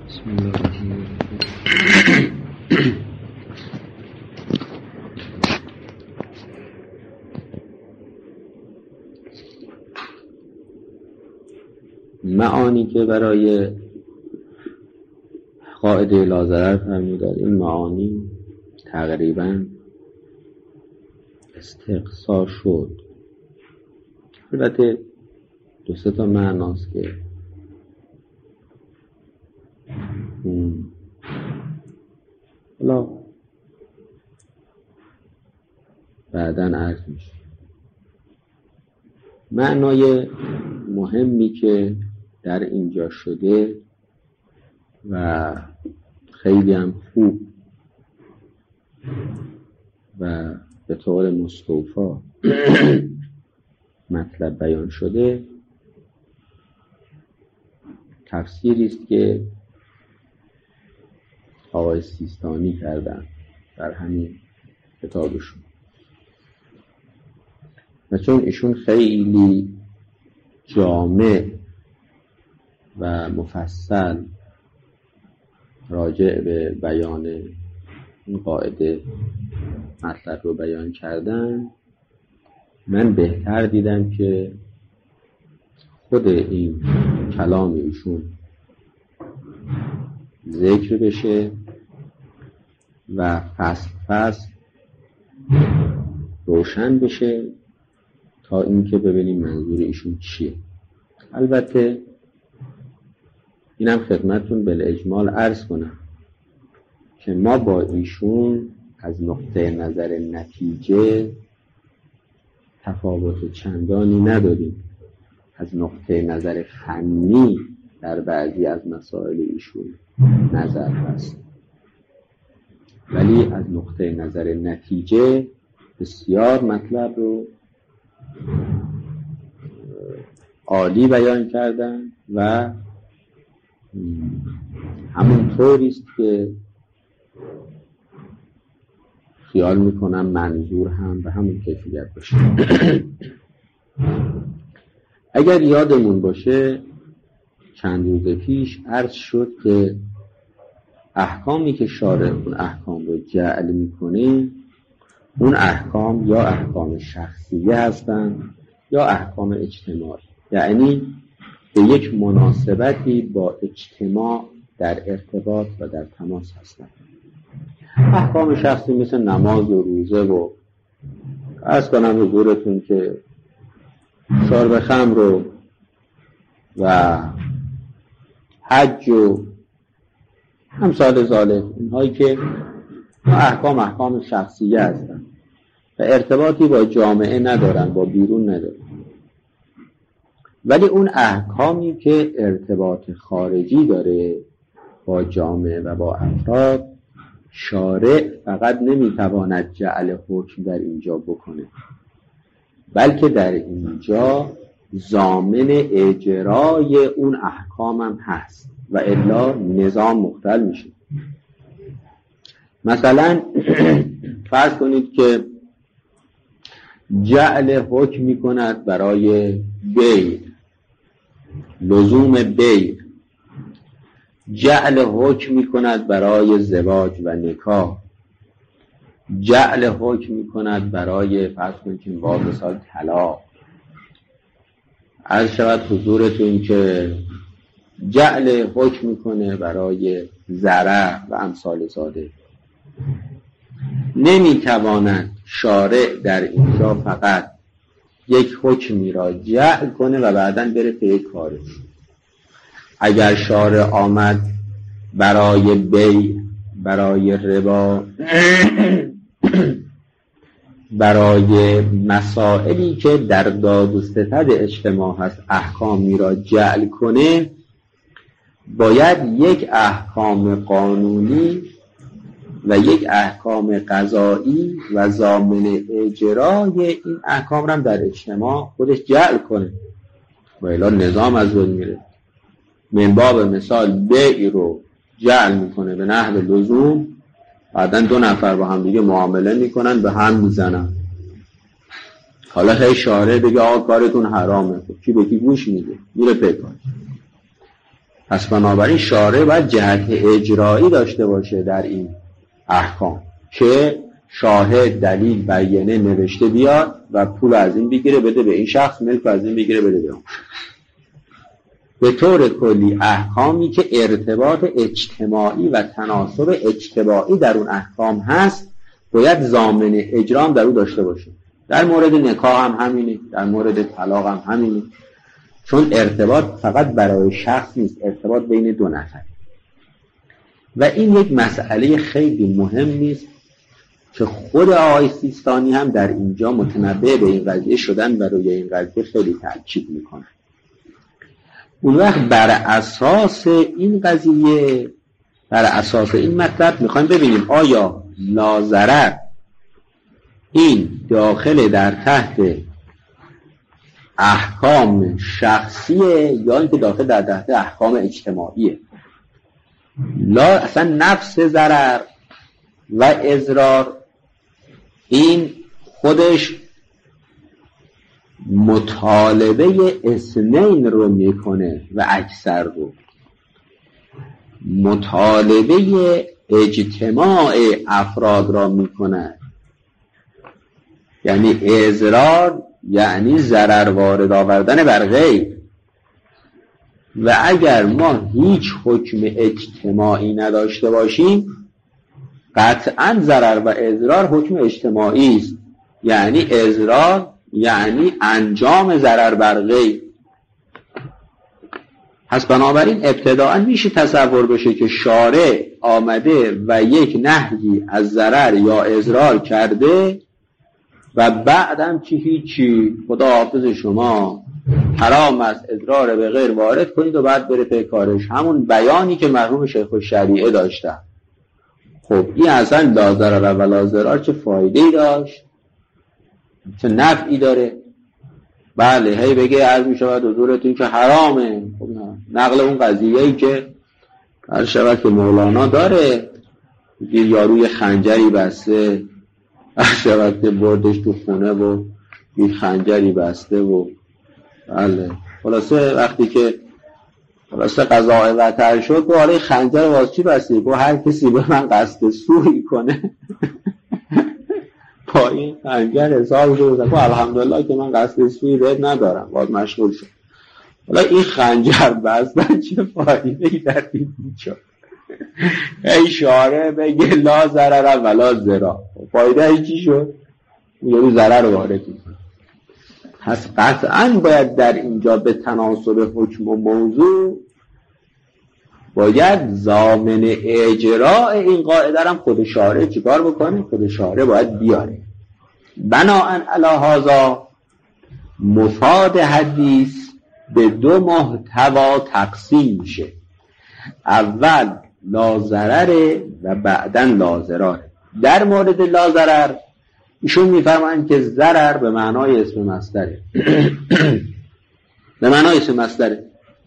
بسم الله الرحمن الرحیم. معانی که برای قاعده لاضرر فرمودند، این معانی تقریباً استقصا شد. البته دو سه تا معناست که حالا بعداً عرض میشه. معنای مهمی که در اینجا شده و خیلی هم خوب و به طور مستوفی مطلب بیان شده، تفسیری است که آقای سیستانی کردن در همین کتابشون، و چون ایشون خیلی جامع و مفصل راجع به بیان این قاعده مطلب رو بیان کردن، من بهتر دیدم که خود این کلام ایشون ذکر بشه و فصل فصل روشن بشه تا اینکه ببینیم منظور ایشون چیه. البته اینم خدمتتون بالاجمال عرض کنم که ما با ایشون از نقطه نظر نتیجه تفاوت چندانی نداریم. از نقطه نظر فنی در بعضی از مسائل ایشون نظر هست، ولی از نقطه نظر نتیجه بسیار مطلب رو عالی بیان کردن و همون طوری است که خیال میکنم منظور هم به همون کیفیت باشه. اگر یادمون باشه چند روز پیش عرض شد که احکامی که شارع اون احکام رو جعل میکنه، اون احکام یا احکام شخصیه هستن یا احکام اجتماعی، یعنی به یک مناسبتی با اجتماع در ارتباط و در تماس هستن. احکام شخصی مثل نماز و روزه و عرض کنم حضورتون که شرب خمر و حج و امثال ذالک، اینهایی که احکام شخصیه هستن و ارتباطی با جامعه ندارن، با بیرون ندارن. ولی اون احکامی که ارتباط خارجی داره با جامعه و با افراد، شارع فقط نمیتواند جعل حکم در اینجا بکنه، بلکه در اینجا ضامن اجرای اون احکام هم هست و الا نظام مختل میشه. مثلا فرض کنید که جعل حکم میکند برای بیع، لزوم بیع، جعل حکم میکند برای زواج و نکاح، جعل حکم میکند برای فرض کنید که مثال طلاق. عرض شود حضورتون که جعل حکم میکنه برای زرع و امثال ذالک. نمیتواند شارع در اینجا فقط یک حکمی را جعل کنه و بعداً بره پی کارش. اگر شارع آمد برای بیع، برای ربا، برای مسائلی که در داد و ستد اجتماع هست احکامی را جعل کنه، باید یک احکام قانونی و یک احکام قضایی و ضامن اجرای این احکام را در اجتماع خودش جعل کنه، و الا نظام از بین میره. من باب مثال بیع رو جعل میکنه به نحو لزوم، بعدن دو نفر با هم دیگه معامله میکنن، به هم میزنن. حالا هی شارع بگه آقا کارتون حرامه، کی به کی گوش میده؟ میره پیکار. پس بنابراین شارع باید جهت اجرایی داشته باشه در این احکام که شاهد، دلیل، بیانه نوشته بیاد و پول از این بگیره بده به این شخص، ملک از این بگیره بده به اون. به طور کلی احکامی که ارتباط اجتماعی و تناسب اجتماعی در اون احکام هست باید ضامن اجرام در اون داشته باشه. در مورد نکاح هم همینه، در مورد طلاق هم همینه، چون ارتباط فقط برای شخص نیست، ارتباط بین دو نفر. و این یک مسئله خیلی مهمی است که خود آقای سیستانی هم در اینجا متنبه به این قضیه شدن و روی این قضیه خیلی تاکید میکنن. اون وقت بر اساس این قضیه، بر اساس این مطلب میخوایم ببینیم آیا لاضرر این داخل در تحت احکام شخصیه یا اینکه داخل در تحت احکام اجتماعیه. اصلا نفس ضرر و اضرار این خودش مطالبه اثنین رو میکنه و اکثر رو مطالبه اجتماع افراد را میکنه. یعنی اضرار یعنی ضرر وارد آوردن بر غیر، و اگر ما هیچ حکم اجتماعی نداشته باشیم قطعا ضرر و اضرار حکم اجتماعی است. یعنی اضرار یعنی انجام ضرر بر غیر. پس بنابراین ابتداءً میشه تصور بشه که شارع آمده و یک نهی از ضرر یا اضرار کرده و بعدم هیچی، خدا حافظ شما، حرام است اضرار به غیر وارد کنید و بعد بره پی کارش. همون بیانی که مرحوم شیخ الشریعه داشتن. خب این اصلا لا ضرر و لا ضرار چه فایده‌ای داشت؟ چه نفعی داره؟ بله هی بگه عرض می شود حضورتون که حرامه. خب نقل اون قضیه‌ای که عرض شود که مولانا داره، دیر یاروی خنجری بسته، عرض شود که بردش تو خونه و یک خنجری بسته و بله خلاصه وقتی که خلاصه قضاء وتر شد و حالا خنجر واس چی بسته؟ گو هر کسی به من قصد سوی کنه با این خنجر حساب شد. گو الحمدلله که من قصد سوی بهت ندارم، باید مشغول شد. حالا این خنجر بستن چه فایده‌ای در این شد؟ ای شارع بگه لا ضرر ولا ضرار، فایده ای چی شد؟ یعنی ضرر رو وارد می‌کنه. پس قطعاً باید در اینجا به تناسب حکم و موضوع باید ضامن اجراء این قاعده هم خود شارع چیکار بکنه؟ خود شارع باید بیاره. بناءً علی هذا مفاد حدیث به دو محتوا تقسیم میشه. اول لا ضرر و بعداً لا ضرار. در مورد لا ضرر ایشون میفرمایند که ضرر به معنای اسم مصدره. به معنای اسم مصدره.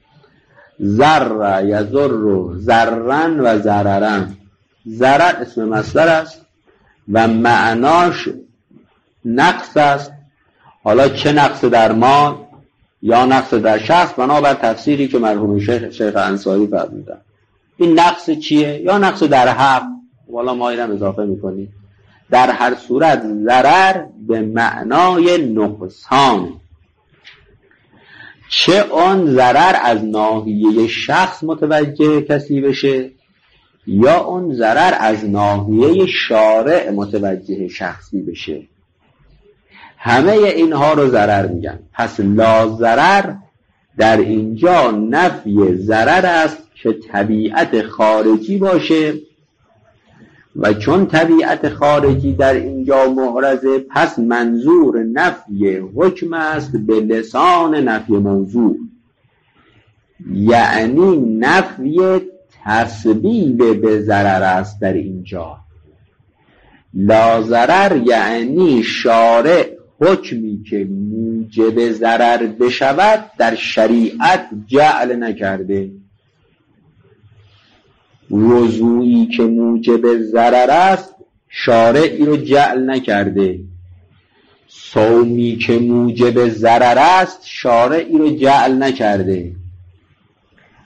ضر یضر ضررا و ضررا. ضرر اسم مصدر است و معناش نقص است. حالا چه نقص در مال یا نقص در شخص، بنابر تفسیری که مرحوم شیخ انصاری فرمودن. این نقص چیه؟ یا نقص در حق، والا ما اینم اضافه میکنیم. در هر صورت ضرر به معنای نقصان، چه آن ضرر از ناحیه شخص متوجه کسی بشه یا اون ضرر از ناحیه شارع متوجه شخصی بشه، همه اینها رو ضرر میگن. پس لا ضرر در اینجا نفی ضرر است که طبیعت خارجی باشه، و چون طبیعت خارجی در اینجا محرزه پس منظور نفی حکم است به لسان نفی موضوع، یعنی نفی تسبیب به ضرر است در اینجا. لا ضرر یعنی شارع حکمی که موجب ضرر بشود در شریعت جعل نکرده. وضوئی که موجب ضرر است شارعی رو جعل نکرده. صومی که موجب ضرر است شارعی رو جعل نکرده.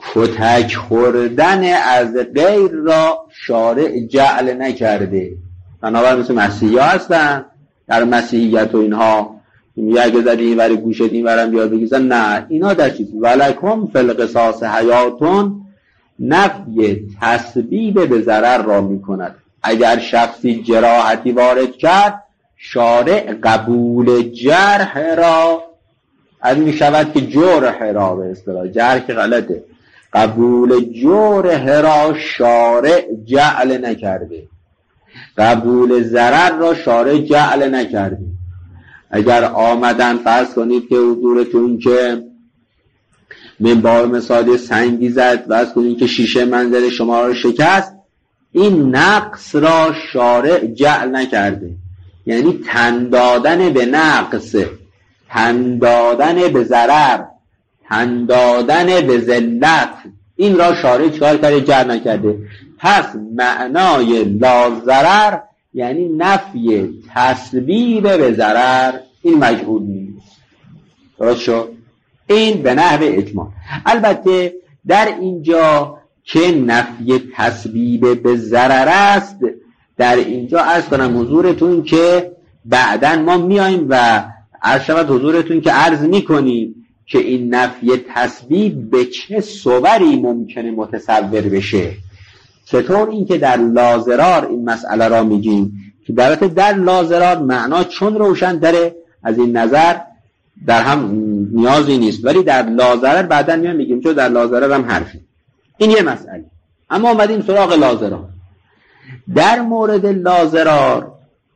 کتک خوردن از غیر را شارع جعل نکرده. بنابراین مثل مسیحی ها هستن در مسیحیت و اینها میگه اگه زدی این ور گوشت این ورم بیاد بگیزن، نه اینا در چیز ولکم فی القصاص حیاتون نفی تسبیب به ضرر را میکند. اگر شخصی جراحتی وارد کرد شارع قبول جرح را از می شود که جرح را به اصطلاح جرح که غلطه، قبول جرح را شارع جعل نکرده، قبول ضرر را شارع جعل نکرده. اگر آمدن فرض کنید که حضورتون که منبار مساعد سنگی زد، فرض کنید که شیشه منزل شما را شکست، این نقص را شارع جعل نکرده، یعنی تن دادن به نقص، تن دادن به ضرر، تن دادن به ذلت، این را شارع چکار کرده؟ جعل نکرده. پس معنای لا ضرر یعنی نفی تسبیب به ضرر، این مجهول نیست. درست شد؟ این به نحو اجماع. البته در اینجا که نفی تسبیب به ضرر است، در اینجا عرض کنم حضورتون که بعداً ما میاییم و عرض شود حضورتون که عرض میکنیم که این نفی تسبیب به چه صوری ممکنه متصور بشه. چطور؟ این که در لازرار این مسئله را میگیم که در لازرار معنا چون روشن داره، از این نظر در هم نیازی نیست، ولی در لازرار بعداً میگیم چون در لازرار هم حرفی. این یه مسئله. اما اومدیم سراغ لازرار. در مورد لازرار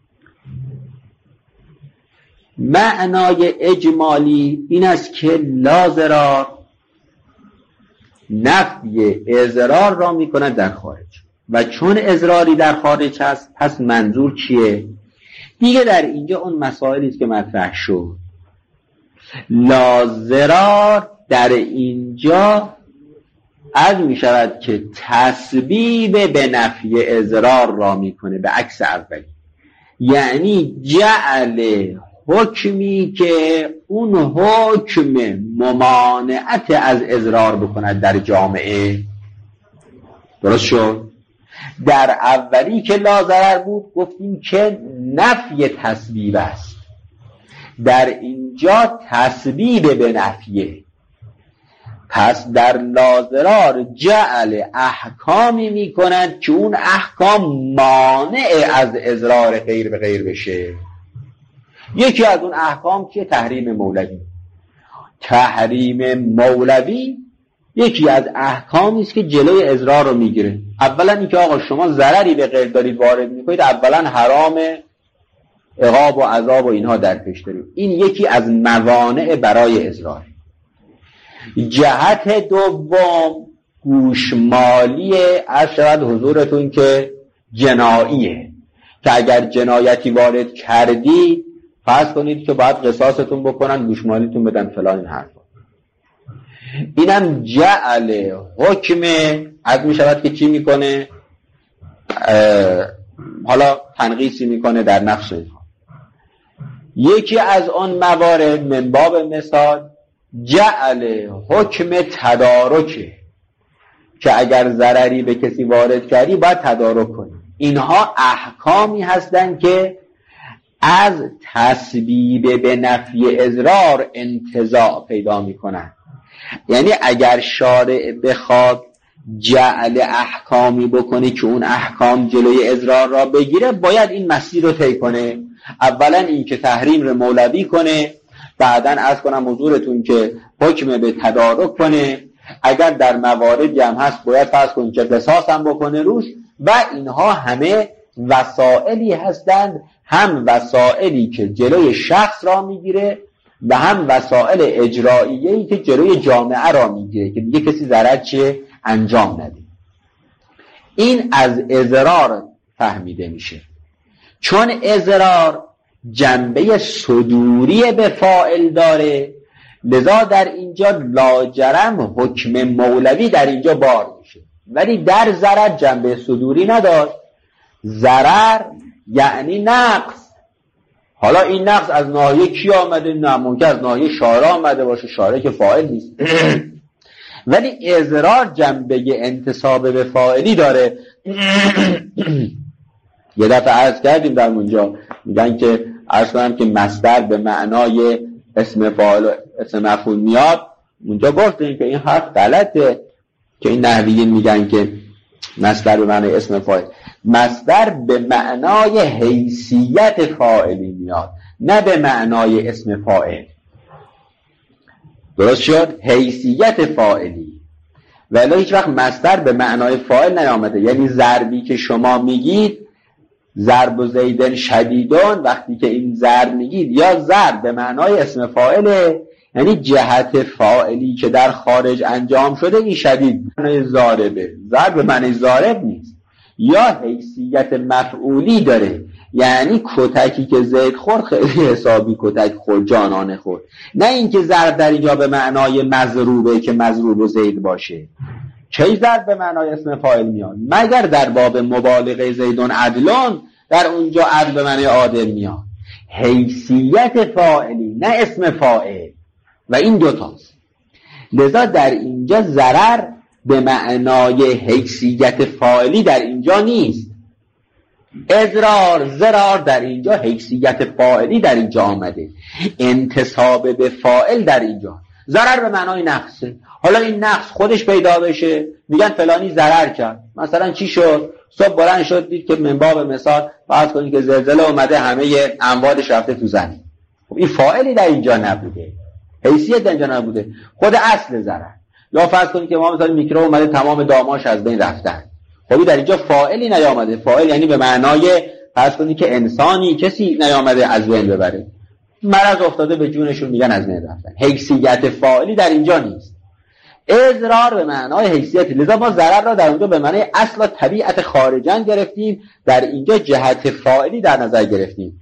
معنای اجمالی این است که لازرار نفی اضرار را میکند در خارج، و چون اضراری در خارج هست پس منظور چیه؟ دیگه در اینجا اون مسائلی است که مطرح شد. لازرار در اینجا از می شود که تسبیب به نفی اضرار را میکنه به عکس اولی، یعنی جعل حکمی که اون حکم ممانعت از اضرار بکند در جامعه. درست شد؟ در اولی که لا بود گفتیم که نفی تسبیب است، در اینجا تسبیب به نفیه. پس در لازرار جعل احکامی میکنند که اون احکام مانع از اضرار غیر به غیر بشه. یکی از اون احکام که تحریم مولوی. تحریم مولوی یکی از احکامی است که جلوی اضرار رو میگیره. اولا اینکه آقا شما ضرری به غیر دارید وارد میکنید، اولا حرام، عقاب و عذاب و اینها در پیش دارید. این یکی از موانع برای اضرار. جهت دوم گوشمالی از شود حضورتون که جناییه، که اگر جنایتی وارد کردی فرض کنید که باید قصاصتون بکنن، گوشمالیتون بدن فلان این حرفا. اینم جعل حکم از می شود که چی میکنه؟ حالا تنقیصی میکنه در نقش اینها. یکی از آن موارد من باب مثال جعل حکم تدارکه، که اگر ضرری به کسی وارد کردی باید تدارک کنی. اینها احکامی هستند که از تسبیب به نفی اضرار انتزاع پیدا میکنن. یعنی اگر شارع بخواد جعل احکامی بکنه که اون احکام جلوی اضرار را بگیره، باید این مسیر رو طی کنه. اولا این که تحریم رو مولوی کنه، بعداً از کنم حضورتون که حکم به تدارک کنه، اگر در مواردی هم هست باید فرض کنید که قصاص هم بکنه روش. و اینها همه وسائلی هستند، هم وسائلی که جلوی شخص را میگیره و هم وسائل اجراییه‌ای که جلوی جامعه را میگیره که دیگه کسی ضرر چه انجام نده. این از اضرار فهمیده میشه، چون اضرار جنبه صدوری به فاعل داره، لذا در اینجا لاجرم حکم مولوی در اینجا بار میشه. ولی در ضرر جنبه صدوری نداشت. ضرر یعنی نقص. حالا این نقص از ناحیه کی آمده؟ نه، ممکن از ناحیه شارع آمده باشه، شارع که فاعل نیست. ولی اضرار جنبه انتساب به فاعلی داره. یه دفعه عرض کردیم در اونجا، میگن که عرض کنم که مصدر به معنای اسم فاعل و اسم مفعول میاد، اونجا گفتیم که این حرف غلطه که این نحویین میگن که مصدر به معنای اسم فاعل. مصدر به معنای حیثیت فاعلی میاد، نه به معنای اسم فاعل. درست شد؟ حیثیت فاعلی. ولی هیچ وقت مصدر به معنای فاعل نیامده. یعنی ضربی که شما میگید ضرب زیدن شدیدون، وقتی که این ضرب میگید یا ضرب به معنای اسم فاعله، یعنی جهت فاعلی که در خارج انجام شده این شدید معنای ضاربه، ضرب به معنای ضارب نیست. یا حیثیت مفعولی داره، یعنی کتکی که زید خورد خیلی حسابی کتک خورد، جانانه خورد، نه اینکه ضرب در اینجا به معنای مضروبه که مضروب زید باشه. چه ضرب به معنای اسم فاعل میاد؟ مگر در باب مبالغه زیدون عدلون، در اونجا عدل به معنای عادل میاد. حیثیت فاعلی نه اسم فاعل، و این دوتاست. لذا در اینجا ضرر به معنای حیثیت فاعلی در اینجا نیست. ضرار در اینجا حیثیت فاعلی در اینجا آمده، انتساب به فاعل در اینجا. ضرر به معنای نقصه. حالا این نقص خودش پیدا بشه، میگن فلانی ضرر کرد. مثلا چی شد؟ صبح بلند شد دید که من باب مثال فرض کنید که زلزله اومده، همه اموالش رفته تو زمین. خب این فاعلی در اینجا نبوده، حیثیت در اینجا نبوده، خود اصل ضرر. یا فرض کنید که ما مثلا میکروب اومده تمام داماش از بین رفتن. خب در اینجا فاعلی نیامده. فاعل یعنی به معنای فرض کنید که انسانی، کسی نیامده از بین ببره. مرض افتاده به جونشون، میگن از بین رفتن. حیثیت فاعلی در اینجا نیست. اضرار به معنای حیثیت. لذا ما ضرر را در اونجا به معنای اصل و طبیعت خارجن گرفتیم، در اینجا جهت فاعلی در نظر گرفتیم.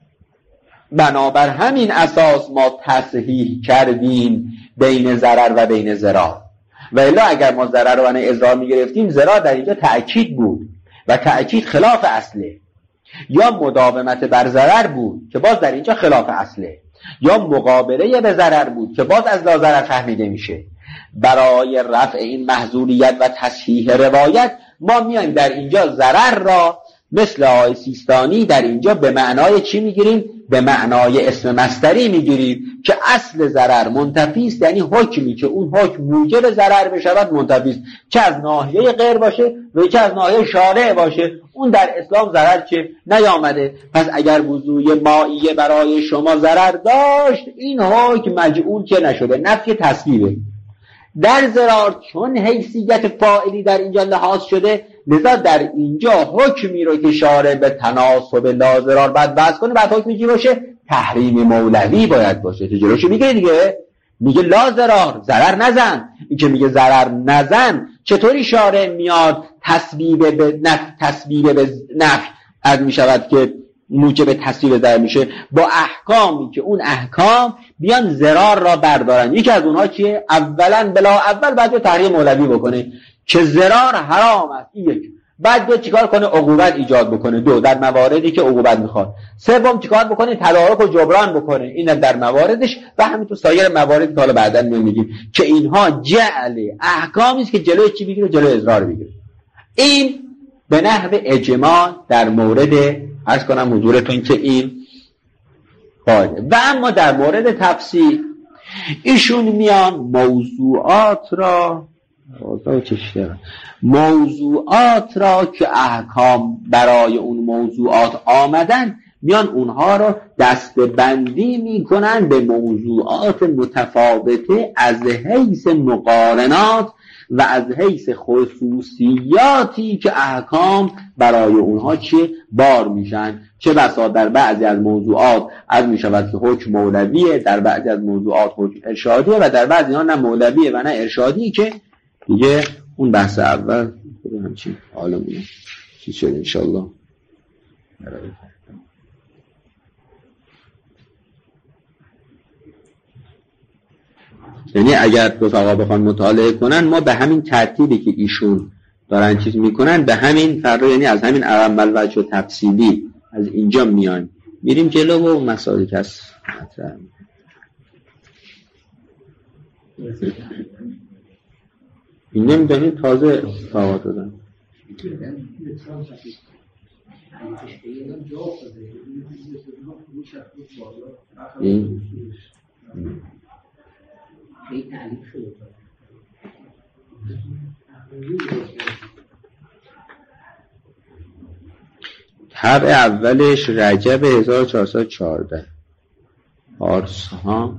بنابر همین اساس ما تصحیح کردیم بین ضرر و بین ضرار. و الا اگر ما ضرر رو معنای اضرار میگرفتیم، ضرار در اینجا تأکید بود و تأکید خلاف اصله. یا مداومت بر ضرر بود که باز در اینجا خلاف اصله، یا مقابله به ضرر بود که باز از لا ضرر فهمیده میشه. برای رفع این محظوریت و تصحیح روایت ما میایم در اینجا ضرر را مثل آقای سیستانی در اینجا به معنای چی میگیریم؟ به معنای اسم مصدری میگیریم که اصل ضرر منتفی است، یعنی حکمی که اون حکم موجب ضرر بشود منتفی است، چه از ناحیه غیر باشه و چه از ناحیه شارع باشه. اون در اسلام ضرر که نیامده. پس اگر وضوی مائیه برای شما ضرر داشت، این حکم مجعول که نشده، نفی تصویبه. در ضرار چون حیثیت فاعلی در اینجا لحاظ شده، لذا در اینجا حکمی رو که شارع به تناسب لا ضرار بعد بحث کنه، بعد حکمی چی باشه؟ تحریم مولوی باید باشه. تو جلوشو میگه دیگه، میگه لا ضرار، ضرر نزن. این که میگه ضرر نزن، چطوری شارع میاد تسبیب به نفی از میشود که موجب تصویب ضرر میشه؟ با احکامی که اون احکام بیان ضرار را بردارن. یکی از اونها چیه؟ اولا بلا اول بعد تحریم مولوی بکنه که ضرار حرام است. یک. بعد بیاد چیکار کنه؟ عقوبت ایجاد بکنه. دو، در مواردی که عقوبت میخواد. سوم چیکار بکنه؟ تدارک و جبران بکنه. این در مواردش و همینطور سایر مواردی که حالا بعداً میگیم که اینها جعل احکامی است که جلوی چی بگیره؟ جلوی اضرار بگیره. این به نحو اجماع در مورد عرض کنم حضورتون که این قاعده. و اما در مورد تفسیر ایشون میان موضوعات را که احکام برای اون موضوعات آمدن، میان اونها را دسته‌بندی میکنن به موضوعات متفاوته از حیث مقارنات و از حیث خصوصیاتی که احکام برای اونها چه بار میشن. چه بسا در بعضی از موضوعات از میشود که حکم مولویه، در بعضی از موضوعات حکم ارشادیه و در بعضی ها نه مولویه و نه ارشادی، که دیگه اون بحث اول همچین حالمونه چی شد انشالله. یعنی اگر رفقا بخوان مطالعه کنن، ما به همین ترتیبی که ایشون دارن چیز میکنن به همین فرق، یعنی از همین اول وجه تفصیلی از اینجا میان میریم جلو و مسائلی که هست مطرح این نمیدونید تازه استفاده دادن این طبع اولش رجب 1414 پارس ها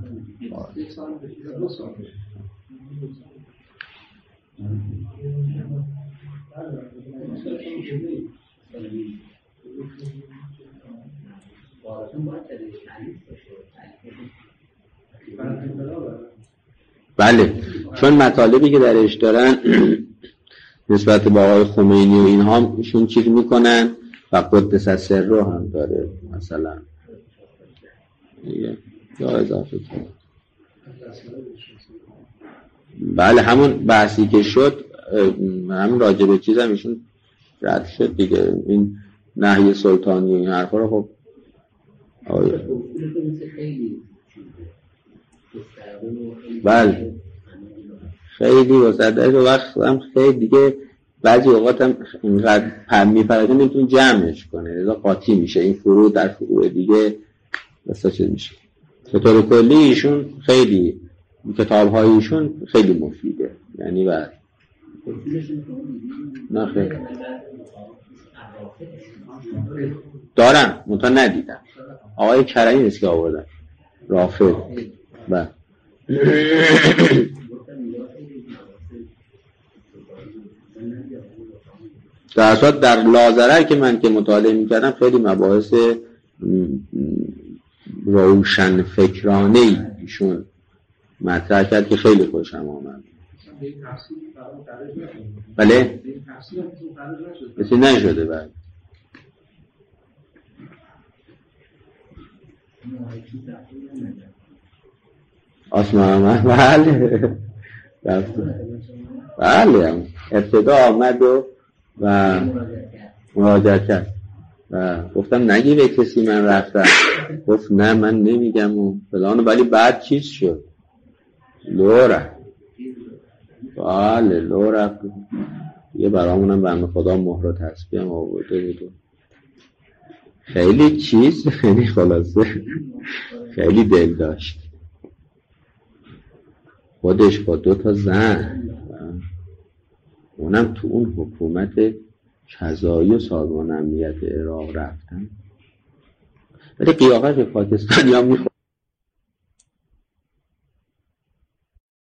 بله، چون مطالبی که درش دارن نسبت به آقای خمینی و اینها ایشون چیز میکنن و قدس سره هم داره مثلا یا اضافه کنه. بله همون بحثی که شد همون راجب چیز هم ایشون رد شد دیگه، این نهی سلطانی این حرفا رو خب بله خیلی وسطه و وقت هم خیلی دیگه بعضی اوقات هم اینقدر میپرده نمیتون جمعش کنه لذا قاطی میشه این فروع در فروع دیگه بسا چیز میشه. به طور کلی ایشون خیلی کتاب‌های ایشون خیلی مفیده یعنی بعد نه خیلی دارم منتها ندیدم آقای کرمی نیست که آوردن رافض بله در اصلا در لازرر که من که مطالعه میکردم خیلی مباحث روشن فکرانه ایشون مطرح کرد که خیلی خوشم آمد. بله مثل نشده بله آسمان آمد بله بله ابتدا آمد و مراجعه کرد و گفتم نگی به کسی من رفتم گفت نه من نمیگم و فلان ولی بعد چیز شد لورا بله لورا یه برامونم بنده خدا مهر و تسبیح هم آورده بود خیلی چیز خیلی خلاصه خیلی دل داشت خودش با 2 زن اونم تو اون حکومت قضایی و سازمان امنیت عراق رفتن ولی قیافش به پاکستانی ها میخورد